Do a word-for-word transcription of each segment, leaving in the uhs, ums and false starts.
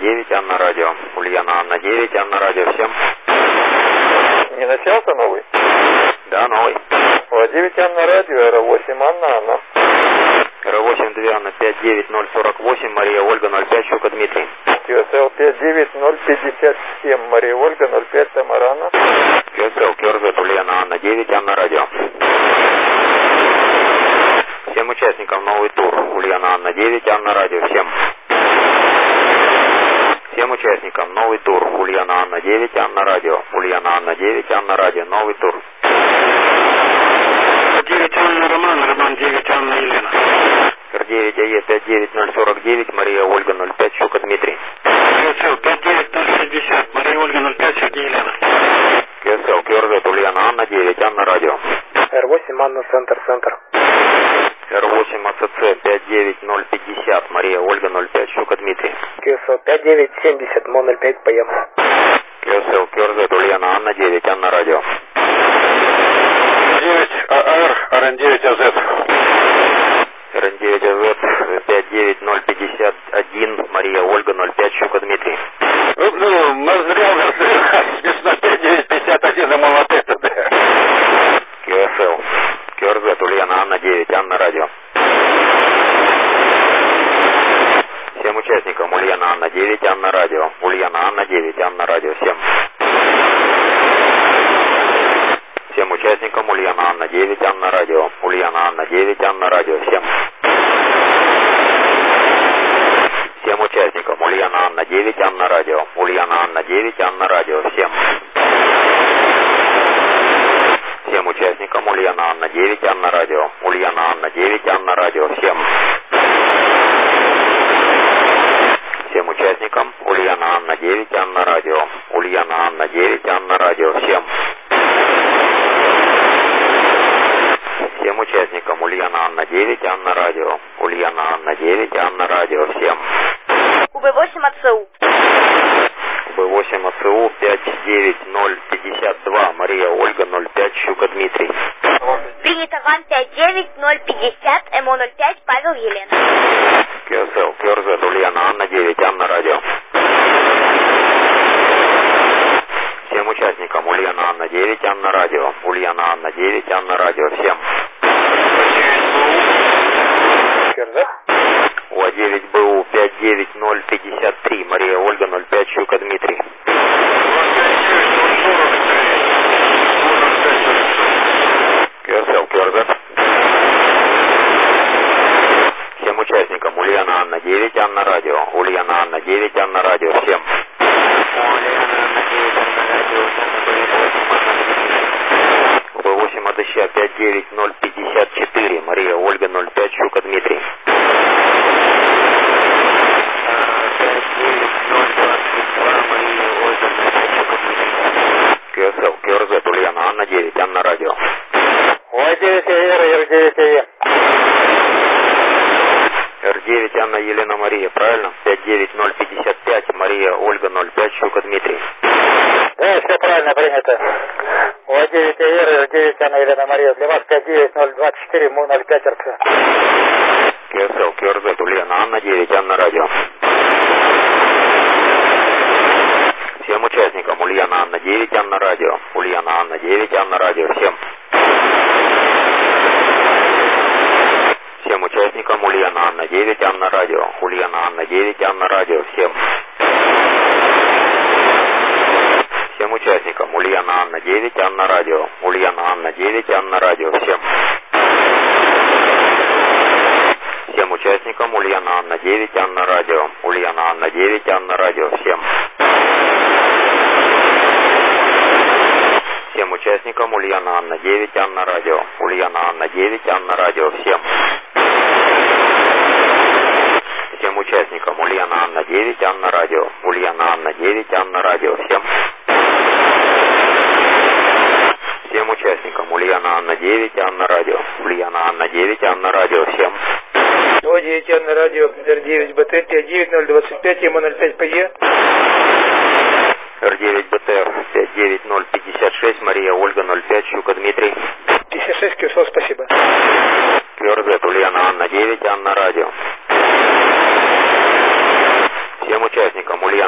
девять, Анна Радио. Ульяна Анна девять, Анна Радио. Всем. Не начался новый? Да, новый. О девять, Анна Радио, Р восемь, Анна, Анна. Р восемь, два, Анна, пять девять ноль сорок восемь, Мария Ольга, ноль пять, Щука Дмитрий. Q S L пять девять ноль пятьдесят семь, Мария Ольга, ноль пять, Тамара, Анна. Q S L, Кёрзет, Ульяна Анна девять, Анна Радио. Всем участникам новый тур. Ульяна Анна девять, Анна Радио. Всем. Всем участникам новый тур. Ульяна Анна девять, Анна Радио. Ульяна Анна девять, Анна Радио. Новый тур. девять, Анна Роман, Роман девять, Анна Елена. Р девять, АЕ пять девять ноль сорок девять, Мария Ольга, ноль пять, Щука Дмитрий. пять девять ноль шестьдесят, Мария Ольга, ноль пять, Сергей Елена. Q S L, Кёрзет, Ульяна Анна девять, Анна Радио. Р восемь, Анна, Центр, Центр. Р восемь, А Ц Ц пять девять ноль пятьдесят, Мария Ольга, ноль пять, Щука Дмитрий. Q S L пять девять семьдесят, Мо ноль пять, П М. Q S L, Кёрзет, Ульяна Анна девять, Анна Радио. девять, АР, РН девять, АЗ. РН девять, АЗ, пять девять ноль пятьдесят один, Мария Ольга, ноль пять, Щука Дмитрий. Ну, назрел, смешно, пять девять пятьдесят один, ему вот это, да. Q S L, Кёрзет, Ульяна Анна девять, Анна Радио. Всем участникам Ульяна Анна девять, Анна Радио. Ульяна Анна девять, Анна Радио. Всем. Всем участникам Ульяна Анна девять, Анна Радио. Ульяна Анна девять, Анна Радио. Всем. Всем участникам Ульяна Анна девять, Анна Радио. Ульяна Анна девять, Анна Радио. Всем. Всем участникам Ульяна Анна девять, Анна Радио. Ульяна Анна девять, Анна Радио. Всем. Всем участникам Ульяна Анна девять, Анна Радио. Ульяна Анна девять, Анна Радио. Всем. Всем участникам Ульяна Анна девять, Анна Радио. Ульяна Анна девять, Анна Радио. Всем. У Б восемь А Ц У. У Б восемь А Ц У пять девять ноль пятьдесят два, Мария Ольга, ноль пять, Щука Дмитрий. Принято вам пять девять ноль пятьдесят, М О ноль пять, Павел Елена. Q S L, Кёрзет, Ульяна Анна девять, Анна Радио. Всем участникам Ульяна Анна девять, Анна Радио. Ульяна Анна девять, Анна Радио. Всем. У А девять Б У пять девять ноль пятьдесят три, Мария Ольга, ноль пять, Щука Дмитрий. Q S L, Кёрзет. Всем участникам Ульяна Анна девять, Анна Радио. Ульяна Анна девять, Анна Радио. Всем. У Б восемь А Д Щ пять девять ноль пятьдесят четыре, Мария Ольга, ноль пять, Щука Дмитрий. Q S L, Кёрзет, Ульяна Анна девять, Анна Радио. Ой девять, Р, Р девять, Е. Р девять, Анна Елена Мария, правильно? пять девять ноль пятьдесят пять, Мария Ольга, ноль пять, Щука Дмитрий. Да, все правильно принято. Ой девять, Р, Р девять, Анна Елена Мария. Для вас пять девять ноль двадцать четыре, Мо ноль пять, Р Ц. Q S L, Кёрзет, Ульяна Анна девять, Анна Радио. Всем участникам Ульяна Анна девять, Анна Радио. Ульяна Анна девять, Анна Радио. Всем. Всем участникам Ульяна Анна девять, Анна Радио. Ульяна Анна девять, Анна Радио. Всем. Всем участникам Ульяна Анна девять, Анна Радио. Ульяна Анна девять, Анна Радио. Всем. Всем участникам Ульяна Анна девять, Анна Радио. Ульяна Анна девять, Анна Радио. Всем. Всем участникам Ульяна Анна девять, Анна Радио. Ульяна Анна девять, Анна Радио. Всем. Всем участникам Ульяна Анна девять, Анна Радио. Ульяна Анна девять, Анна Радио. Всем. Всем участникам Ульяна Анна девять, Анна Радио. Ульяна Анна девять, Анна Радио. Всем. О девять, Анна Радио, Р девять Б Т пять девять ноль двадцать пять, М ноль пять, П Е. Р девять Б Т пять девять ноль пятьдесят шесть, Мария Ольга, ноль пять, Щука Дмитрий. пятьдесят шесть, Q S L, спасибо. Кёрзет, Ульяна Анна девять, Анна Радио. Всем участникам Ульяна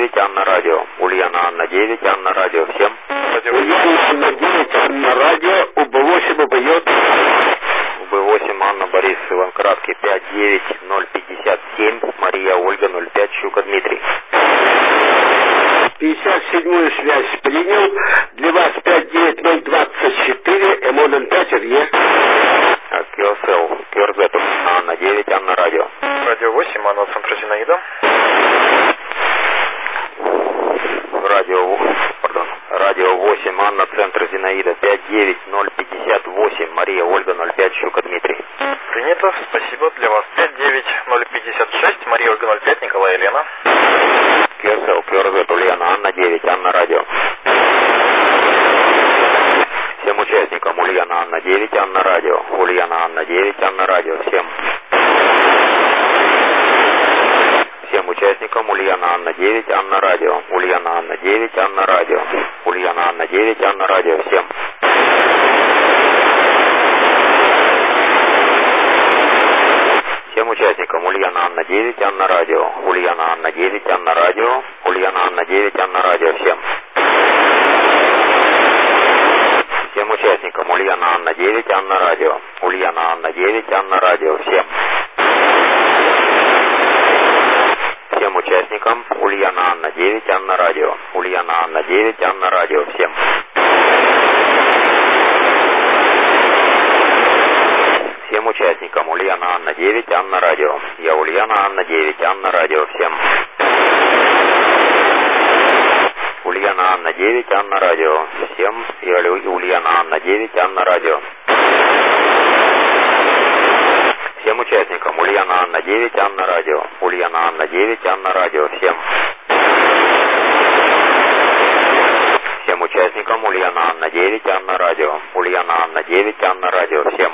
девять, Анна радио. Ульяна Анна девять, Анна радио. Всем. Ульяна Анна девять, Анна радио. У Б восемь убьет. У Б восемь Анна Борис Иван Краткий пять девять ноль пятьдесят семь. Мария Ольга ноль пять. Щука Дмитрий. пятьдесят седьмую связь принял. Для вас пять девять ноль двадцать четыре. Эм о ноль пять РЕ. КСЛ. КРЗ. Анна девять, Анна радио. Радио восемь, Анна, центр Зинаида. Радио, пардон, радио восемь, Анна, центр Зинаида, пять девять ноль пятьдесят восемь, Мария Ольга ноль пять, Щука Дмитрий. Принято, спасибо, для вас пять девять ноль пятьдесят шесть, Мария Ольга ноль пять, Николай Елена. КСЛ, КРЗ, Ульяна Анна девять, Анна радио. Всем участникам Ульяна Анна девять, Анна радио. Ульяна Анна девять, Анна радио. Всем. Всем участникам Ульяна Анна девять, Анна радио. Ульяна Анна девять, Анна радио. Ульяна Анна девять, Анна радио. Всем. Всем участникам Ульяна Анна девять, Анна радио. Ульяна Анна девять, Анна радио. Ульяна Анна девять, Анна радио. Всем. Всем участникам Ульяна Анна девять, Анна радио. Ульяна Анна девять, Анна радио. Всем. Всем участникам Ульяна Анна девять, Анна радио. Ульяна Анна девять, Анна радио. Всем. Всем участникам Ульяна Анна девять, Анна радио. Я Ульяна Анна девять, Анна радио. Всем. Ульяна Анна девять, Анна радио. Всем. Я Ульяна Анна девять, Анна радио. Всем участникам Ульяна Анна девять, Анна радио. Ульяна Анна девять, Анна радио. Всем. Всем участникам Ульяна Анна девять, Анна радио. Ульяна Анна девять, Анна радио. Всем.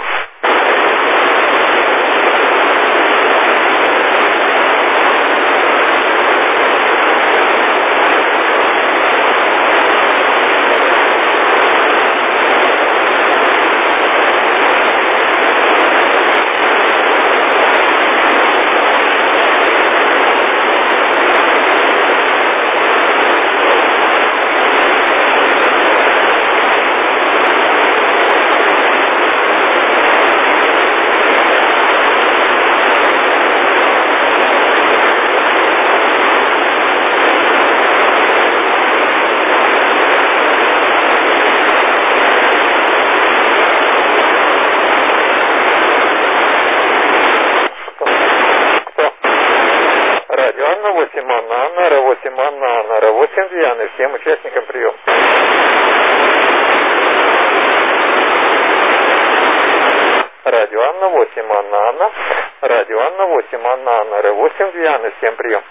Всем участникам прием. Радио Анна восемь, Анна Анна. Радио Анна восемь, Анна Анна. Р восемь, Дианы. Всем прием.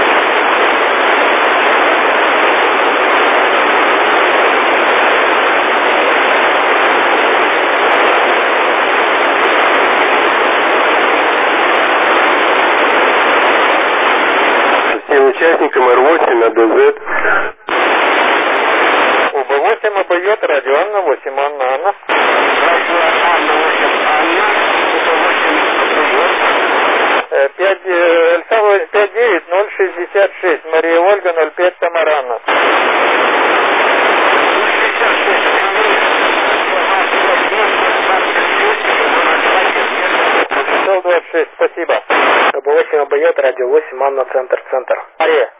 Всем участникам Р восемь, А Д З. У Б восемь обойдет радио Анна восемь, Анна Анна. Радио Анна восемь, Анна. У Б восемь обойдет. пять девять ноль шестьдесят шесть. Мария Ольга ноль пять, Тамара Анна. двадцать шесть, спасибо. Б восемь обойдет радио восемь, Анна, центр, центр. Мария.